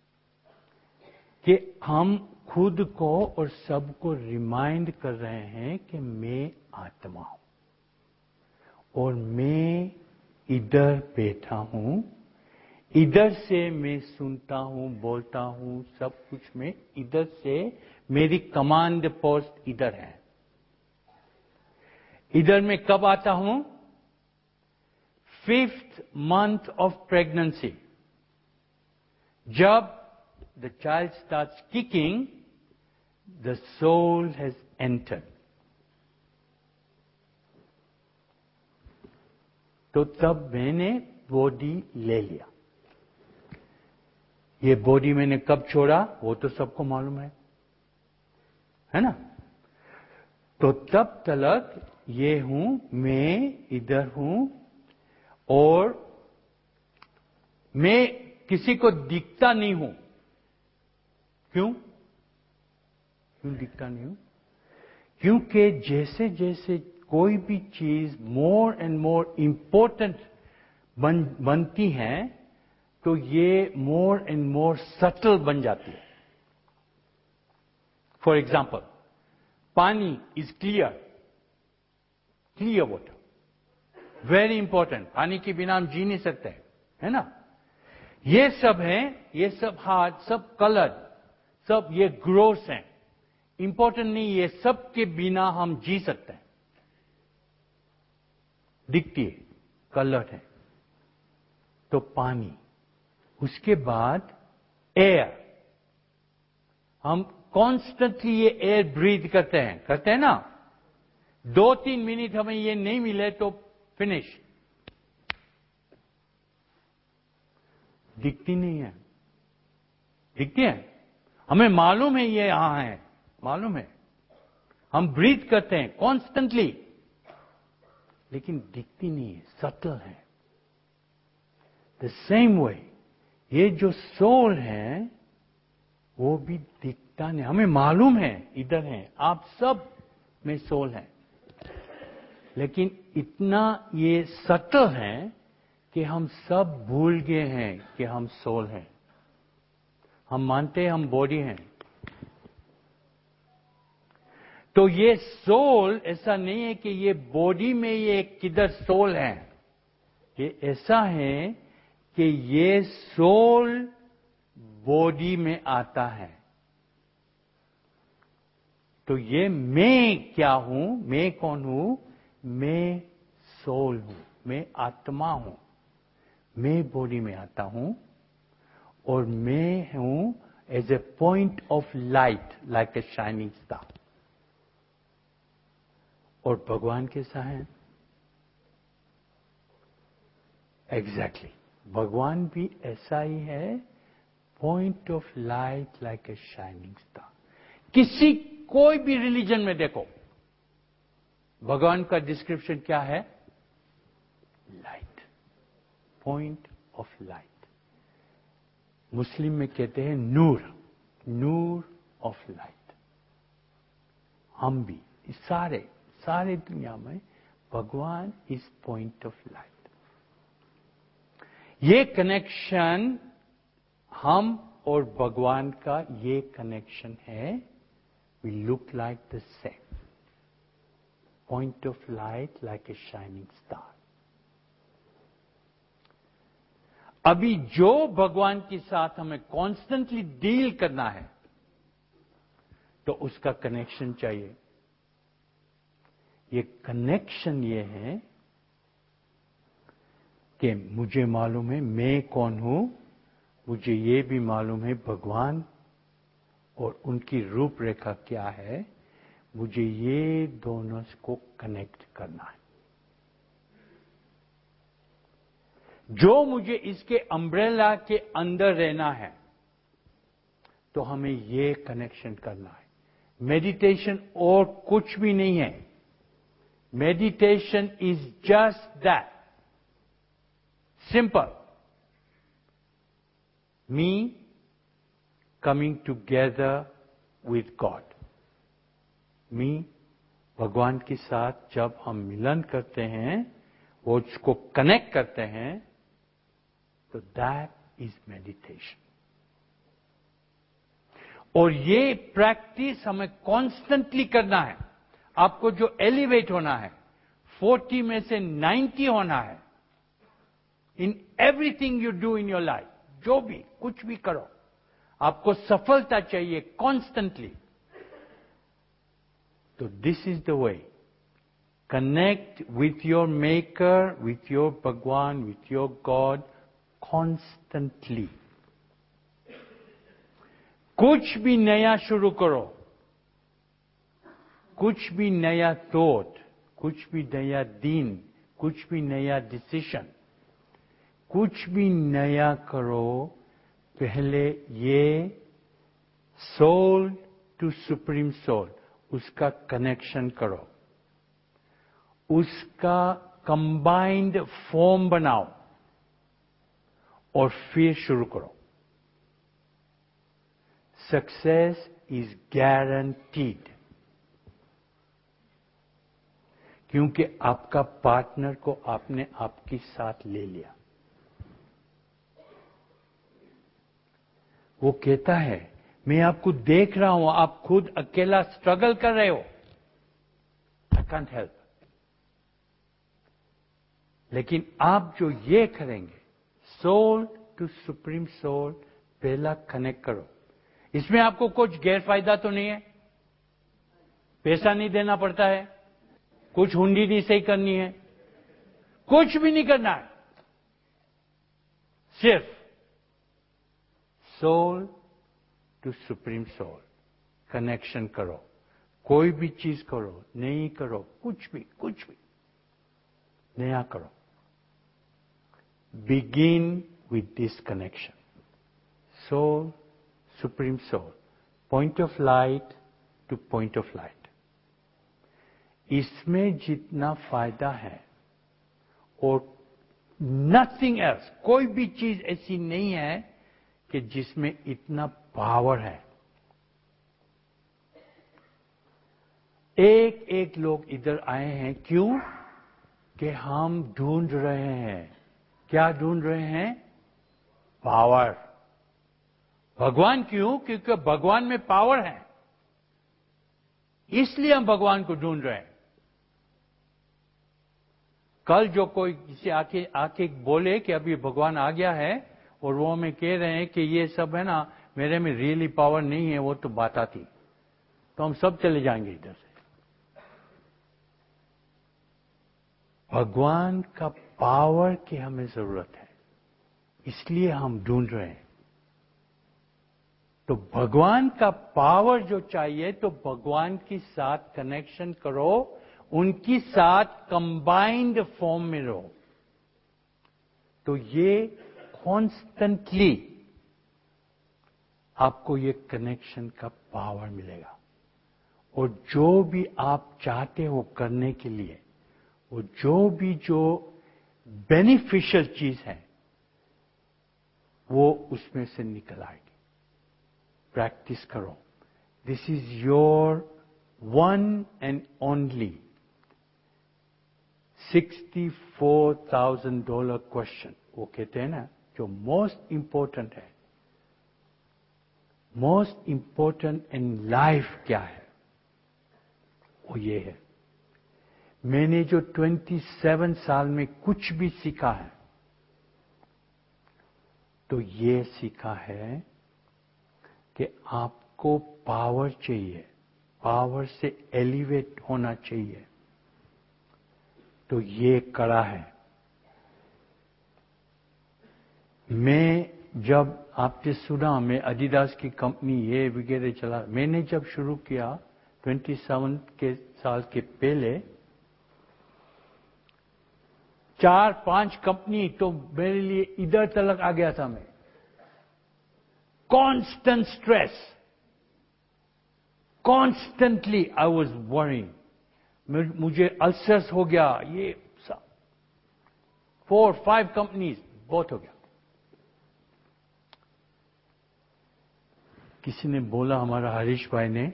कि हम खुद को और सबको रिमाइंड कर रहे हैं कि मैं आत्मा हूं और मैं इधर बैठा हूं, इधर से मैं सुनता हूं, बोलता हूं, सब कुछ में इधर से, मेरी कमांड पोस्ट इधर है। इधर मैं कब आता हूं? 5th month of pregnancy, जब the child starts kicking, the soul has entered. तो तब मैंने बॉडी ले लिया। ये बॉडी मैंने कब छोड़ा वो तो सबको मालूम है ना? तो तब तक ये हूं, मैं इधर हूं और मैं किसी को दिखता नहीं हूं। क्यों दिखता नहीं हूं? क्योंकि जैसे जैसे कोई भी चीज मोर एंड मोर इंपॉर्टेंट बनती है, तो ये मोर एंड मोर सटल बन जाती है। फॉर एग्जाम्पल, पानी is clear water, very important, पानी के बिना हम जी नहीं सकते, है ना? ये सब है, ये सब हाथ, सब कलर, सब ये ग्रोस हैं, इंपॉर्टेंट नहीं, ये सब के बिना हम जी सकते हैं। दिखती है, कलर है, तो पानी, उसके बाद एयर, हम कॉन्स्टेंटली ये एयर ब्रीथ करते हैं ना? 2-3 मिनट हमें ये नहीं मिले तो फिनिश, दिखती नहीं है, दिखती है, हमें मालूम है ये यहां है, मालूम है, हम ब्रीथ करते हैं कॉन्स्टेंटली, लेकिन दिखती नहीं है, सटल है। द सेम वे ये जो सोल है वो भी दिखता नहीं, हमें मालूम है इधर है, आप सब में सोल है, लेकिन इतना ये सटल है कि हम सब भूल गए हैं कि हम सोल हैं। हम मानते हैं हम बॉडी हैं। तो ये सोल ऐसा नहीं है कि ये बॉडी में ये किधर सोल है, ये ऐसा है कि ये सोल बॉडी में आता है। तो ये मैं क्या हूं, मैं कौन हूं? मैं सोल हूं, मैं आत्मा हूं, मैं बॉडी में आता हूं और मैं हूं as a point of light like a shining star. और भगवान कैसा है? एग्जैक्टली भगवान भी ऐसा ही है, point of light like a shining star. कोई भी रिलीजन में देखो, भगवान का डिस्क्रिप्शन क्या है? Light, point of light. Muslim में कहते हैं नूर, नूर ऑफ लाइट। हम भी सारे दुनिया में भगवान इज पॉइंट ऑफ लाइट। ये कनेक्शन हम और भगवान का ये कनेक्शन है। We look like the same, point of light like a shining star. अभी जो भगवान के साथ हमें कॉन्स्टेंटली डील करना है तो उसका कनेक्शन चाहिए। ये कनेक्शन ये है कि मुझे मालूम है मैं कौन हूं, मुझे ये भी मालूम है भगवान और उनकी रूपरेखा क्या है, मुझे ये दोनों को कनेक्ट करना है। जो मुझे इसके अम्ब्रेला के अंदर रहना है तो हमें ये कनेक्शन करना है। मेडिटेशन और कुछ भी नहीं है। Meditation is just that, simple. Me coming together with God. Me भगवान के साथ जब हम मिलन करते हैं, वो उसको कनेक्ट करते हैं, तो दैट इज मेडिटेशन। और ये प्रैक्टिस हमें कॉन्स्टेंटली करना है। आपको जो एलिवेट होना है, 40 में से 90 होना है in everything you do in your life. जो भी कुछ भी करो, आपको सफलता चाहिए कॉन्स्टेंटली। तो this is the way. Connect with your maker, with your Bhagwan, with your God constantly. कुछ भी नया शुरू करो, कुछ भी नया थॉट, कुछ भी नया दिन, कुछ भी नया डिसीजन, कुछ भी नया करो, पहले ये सोल टू सुप्रीम सोल, उसका कनेक्शन करो, उसका कंबाइंड फॉर्म बनाओ और फिर शुरू करो। सक्सेस इज गारंटीड, क्योंकि आपका पार्टनर को आपने आपके साथ ले लिया। वो कहता है मैं आपको देख रहा हूं, आप खुद अकेला स्ट्रगल कर रहे हो, आई कांट हेल्प। लेकिन आप जो ये करेंगे, सोल टू सुप्रीम सोल, पहला कनेक्ट करो। इसमें आपको कुछ गैरफायदा तो नहीं है, पैसा नहीं देना पड़ता है, कुछ हुंडी नहीं सही करनी है, कुछ भी नहीं करना है। सिर्फ soul to supreme soul connection करो। कोई भी चीज करो, नहीं करो, कुछ भी नया करो। Begin with this connection, soul supreme soul, point of light to point of light. इसमें जितना फायदा है और नथिंग एल्स, कोई भी चीज ऐसी नहीं है कि जिसमें इतना पावर है। एक लोग इधर आए हैं, क्यों? कि हम ढूंढ रहे हैं। क्या ढूंढ रहे हैं? पावर। भगवान क्यों? क्योंकि भगवान में पावर है, इसलिए हम भगवान को ढूंढ रहे हैं। कल जो कोई किसी आके बोले कि अभी भगवान आ गया है और वो हमें कह रहे हैं कि ये सब है ना, मेरे में रियली पावर नहीं है, वो तो बात आती, तो हम सब चले जाएंगे इधर से। भगवान का पावर की हमें जरूरत है, इसलिए हम ढूंढ रहे हैं। तो भगवान का पावर जो चाहिए, तो भगवान के साथ कनेक्शन करो, उनके साथ कंबाइंड फॉर्म में रहो, तो ये कॉन्स्टेंटली आपको ये कनेक्शन का पावर मिलेगा। और जो भी आप चाहते हो करने के लिए, वो जो बेनिफिशियल चीज है, वो उसमें से निकल आएगी। प्रैक्टिस करो। This is your one and only $64,000 question. वो कहते हैं ना, जो मोस्ट इंपॉर्टेंट है, मोस्ट इंपॉर्टेंट इन लाइफ क्या है, वो ये है। मैंने जो 27 साल में कुछ भी सीखा है, तो ये सीखा है कि आपको पावर चाहिए, पावर से एलिवेट होना चाहिए, तो ये कड़ा है। मैं जब आपने सुना, मैं एडिडास की कंपनी ये वगैरह चला, मैंने जब शुरू किया 27 के साल के पहले, 4-5 कंपनी, तो मेरे लिए इधर तलक आ गया था। मैं constant stress, constantly I was worrying. मुझे अल्सर्स हो गया, ये 4-5 कंपनीज बहुत हो गया। किसी ने बोला, हमारा हरीश भाई ने,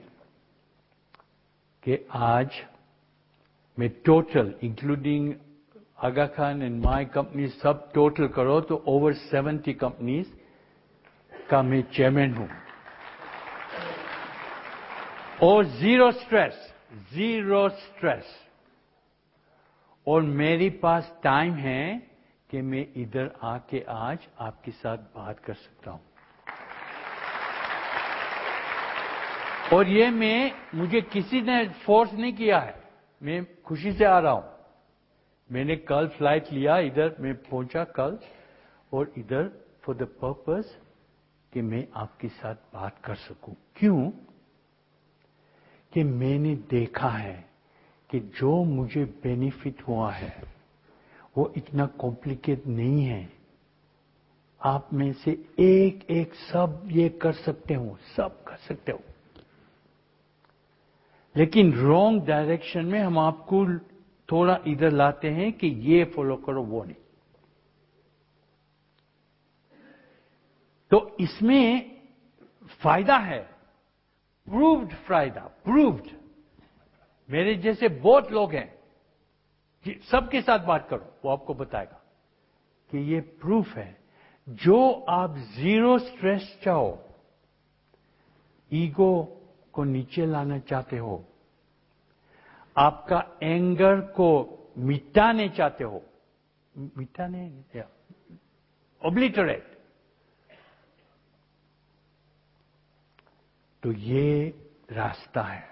कि आज मैं total including Aga Khan and my company सब टोटल करो तो ओवर 70 कंपनीज का मैं चेयरमैन हूं, और जीरो स्ट्रेस। और मेरे पास टाइम है कि मैं इधर आके आज आपके साथ बात कर सकता हूं। और ये मुझे किसी ने फोर्स नहीं किया है, मैं खुशी से आ रहा हूं। मैंने कल फ्लाइट लिया, इधर मैं पहुंचा कल, और इधर फॉर द पर्पस कि मैं आपके साथ बात कर सकूं। क्यों? कि मैंने देखा है कि जो मुझे बेनिफिट हुआ है वो इतना कॉम्प्लिकेट नहीं है। आप में से एक सब ये कर सकते हो, सब कर सकते हो, लेकिन रॉन्ग डायरेक्शन में हम आपको थोड़ा इधर लाते हैं कि ये फॉलो करो, वो नहीं। तो इसमें फायदा है, प्रूव्ड फायदा, प्रूव्ड। मेरे जैसे बहुत लोग हैं कि सबके साथ बात करो, वो आपको बताएगा कि ये प्रूफ है। जो आप जीरो स्ट्रेस चाहो, ईगो को नीचे लाना चाहते हो, आपका एंगर को मिटाने चाहते हो, मिटाने या ओब्लिटरेट, तो ये रास्ता है।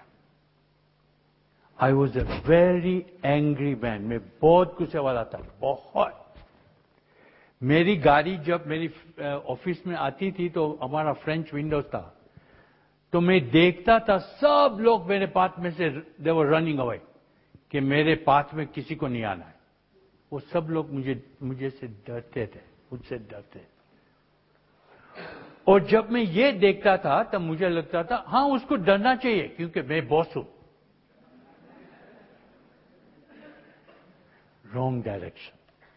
I was a very angry man. मैं बहुत गुस्से वाला था, बहुत। मेरी गाड़ी जब मेरी ऑफिस में आती थी तो हमारा फ्रेंच विंडोज था, तो मैं देखता था सब लोग मेरे पाथ में से दे वर रनिंग अवे, कि मेरे पाथ में किसी को नहीं आना है। वो सब लोग मुझे से डरते थे, मुझसे डरते थे। और जब मैं ये देखता था तब मुझे लगता था हां, उसको डरना चाहिए क्योंकि मैं बॉस हूं। Wrong direction.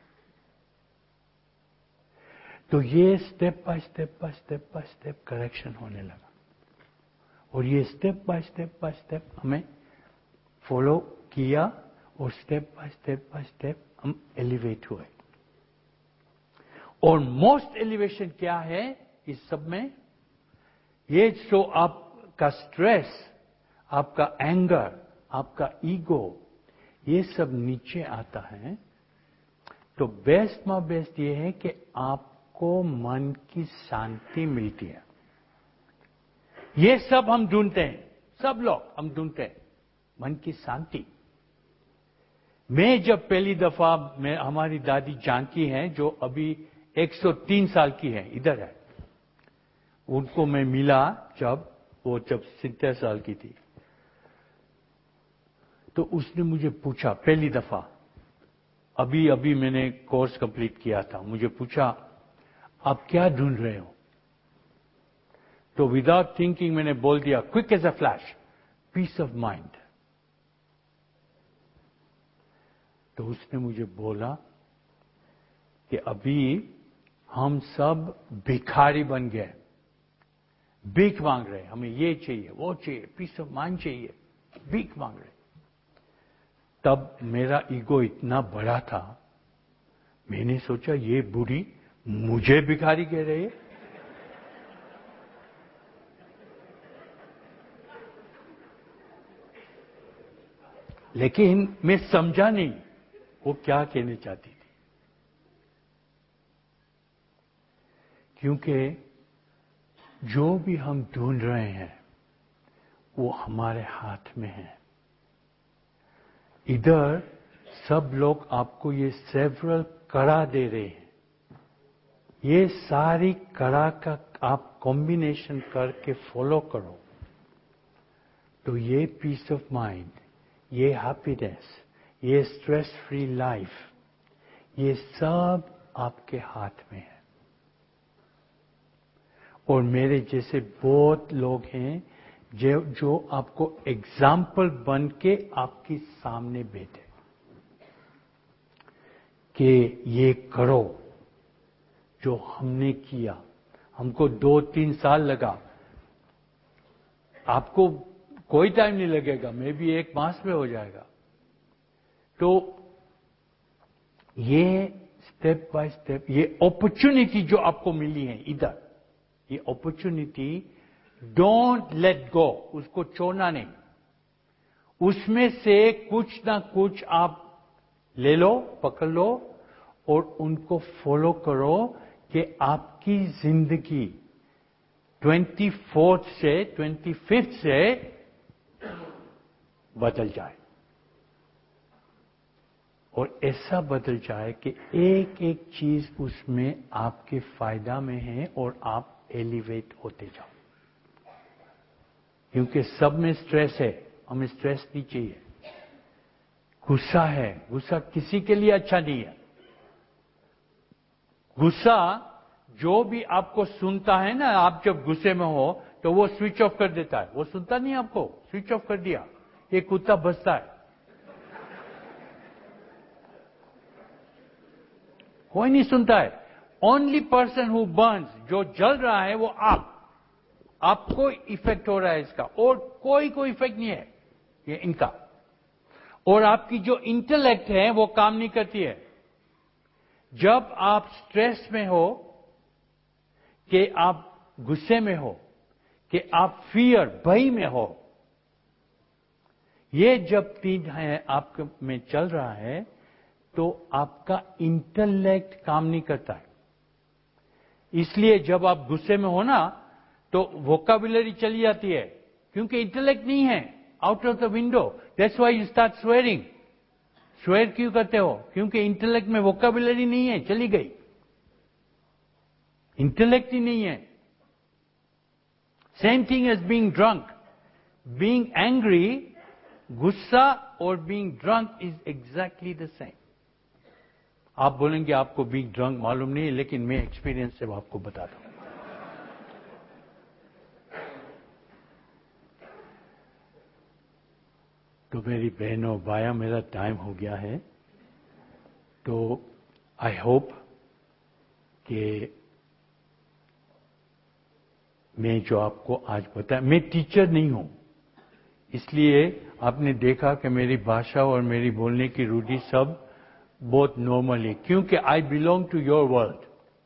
तो ये स्टेप बाय स्टेप करेक्शन होने लगा, और ये स्टेप बाय स्टेप हमें फॉलो किया, और स्टेप बाय स्टेप हम एलिवेट हुए। और मोस्ट एलिवेशन क्या है इस सब में? ये जो आपका स्ट्रेस, आपका एंगर, आपका ईगो, ये सब नीचे आता है, तो बेस्ट में बेस्ट ये है कि आपको मन की शांति मिलती है। ये सब हम ढूंढते हैं, सब लोग हम ढूंढते हैं मन की शांति। मैं जब पहली दफा मैं हमारी दादी जानकी हैं जो अभी 103 साल की है, इधर है, उनको मैं मिला जब 70 साल की थी, तो उसने मुझे पूछा पहली दफा, अभी अभी मैंने कोर्स कंप्लीट किया था, मुझे पूछा आप क्या ढूंढ रहे हो? तो विदाउट थिंकिंग मैंने बोल दिया quick as a flash, peace of mind. तो उसने मुझे बोला कि अभी हम सब भिखारी बन गए, भीख मांग रहे, हमें ये चाहिए वो चाहिए, पीस ऑफ माइंड चाहिए, भीख मांग रहे। तब मेरा ईगो इतना बड़ा था, मैंने सोचा ये बूढ़ी मुझे भिखारी कह रही है। लेकिन मैं समझा नहीं वो क्या कहना चाहती थी, क्योंकि जो भी हम ढूंढ रहे हैं वो हमारे हाथ में है। इधर सब लोग आपको ये सेवरल कड़ा दे रहे हैं, ये सारी कड़ा का आप कॉम्बिनेशन करके फॉलो करो तो ये पीस ऑफ माइंड, ये हैप्पीनेस, ये स्ट्रेस फ्री लाइफ, ये सब आपके हाथ में है। और मेरे जैसे बहुत लोग हैं जो आपको एग्जाम्पल बन के आपके सामने बैठे कि ये करो जो हमने किया। हमको 2-3 साल लगा, आपको कोई टाइम नहीं लगेगा, मे भी 1 मास में हो जाएगा। तो ये स्टेप बाय स्टेप, ये अपॉर्चुनिटी जो आपको मिली है इधर, ये अपॉर्चुनिटी डोंट लेट गो, उसको छोड़ना नहीं। उसमें से कुछ ना कुछ आप ले लो, पकड़ लो और उनको फॉलो करो कि आपकी जिंदगी 24th से 25th से बदल जाए, और ऐसा बदल जाए कि एक एक चीज उसमें आपके फायदा में है और आप एलिवेट होते जाओ। क्योंकि सब में स्ट्रेस है, हमें स्ट्रेस नहीं चाहिए। गुस्सा है, गुस्सा किसी के लिए अच्छा नहीं है। गुस्सा जो भी आपको सुनता है ना, आप जब गुस्से में हो तो वो स्विच ऑफ कर देता है, वो सुनता नहीं आपको, स्विच ऑफ कर दिया। ये कुत्ता भसता है, कोई नहीं सुनता है। ओनली पर्सन हु बर्न्स, जो जल रहा है वो आपको इफेक्ट हो रहा है इसका, और कोई इफेक्ट नहीं है ये इनका। और आपकी जो इंटेलेक्ट है वो काम नहीं करती है। जब आप स्ट्रेस में हो, कि आप गुस्से में हो, कि आप फियर, भय में हो, ये जब 3 है आपके में चल रहा है तो आपका इंटेलेक्ट काम नहीं करता है। इसलिए जब आप गुस्से में हो ना तो वोकाबुलरी चली जाती है, क्योंकि इंटेलेक्ट नहीं है, out of the window. That's why you start swearing. Swear क्यों करते हो? क्योंकि इंटेलेक्ट में वोकाबुलरी नहीं है, चली गई, इंटेलेक्ट ही नहीं है। Same thing as being drunk, being angry, गुस्सा और being drunk is exactly the same. आप बोलेंगे आपको बीइंग ड्रंक मालूम नहीं है, लेकिन मैं एक्सपीरियंस से आपको बताता हूं। तो मेरी बहनों भाइयों, मेरा टाइम हो गया है, तो आई होप कि मैं जो आपको आज बताया, मैं टीचर नहीं हूं, इसलिए आपने देखा कि मेरी भाषा और मेरी बोलने की रूढ़ी सब बहुत नॉर्मल है, क्योंकि I belong to your world.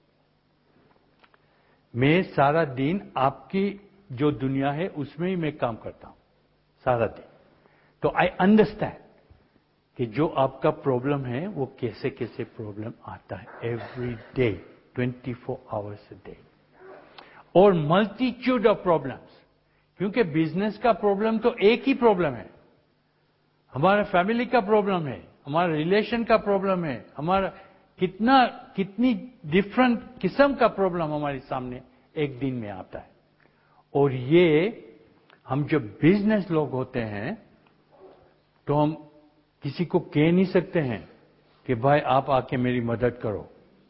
मैं सारा दिन आपकी जो दुनिया है उसमें ही मैं काम करता हूं सारा दिन। तो आई अंडरस्टैंड कि जो आपका प्रॉब्लम है वो कैसे कैसे प्रॉब्लम आता है every day, 24 hours a day, और मल्टीट्यूड ऑफ प्रॉब्लम्स। क्योंकि बिजनेस का प्रॉब्लम तो एक ही प्रॉब्लम है, हमारा फैमिली का प्रॉब्लम है, हमारा रिलेशन का प्रॉब्लम है, हमारा कितनी डिफरेंट किस्म का प्रॉब्लम हमारे सामने एक दिन में आता है। और ये हम जब बिजनेस लोग होते हैं तो हम किसी को कह नहीं सकते हैं कि भाई आप आके मेरी मदद करो।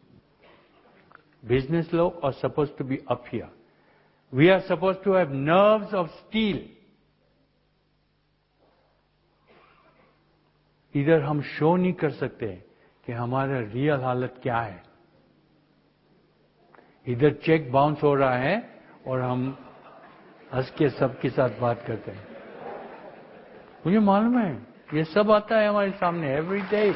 बिजनेस लोग are suppose to be up here, we are suppose to have nerves of steel. इधर हम शो नहीं कर सकते कि हमारा रियल हालत क्या है। इधर चेक बाउंस हो रहा है और हम हंस के सबके साथ बात करते हैं। मुझे मालूम है ये सब आता है हमारे सामने एवरी डे।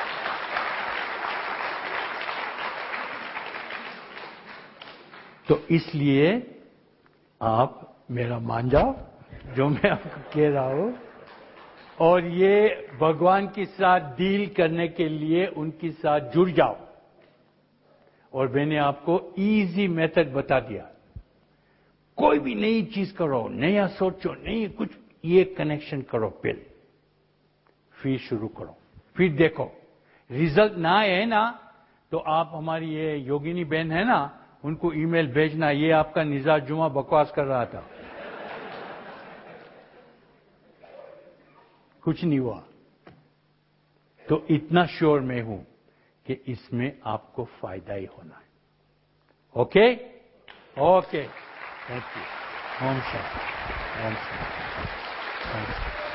तो इसलिए आप मेरा मान जाओ जो मैं आपको कह रहा हूं, और ये भगवान के साथ डील करने के लिए उनके साथ जुड़ जाओ। और मैंने आपको इजी मेथड बता दिया। कोई भी नई चीज करो, नया सोचो, नई कुछ ये कनेक्शन करो पहले, फिर शुरू करो, फिर देखो रिजल्ट ना है ना तो आप हमारी ये योगिनी बहन है ना, उनको ईमेल भेजना, ये आपका निजात जुमा बकवास कर रहा था, कुछ नहीं हुआ। तो इतना श्योर मैं हूं कि इसमें आपको फायदा ही होना है। Okay okay, thank you. ओम शांति, ओम शांति।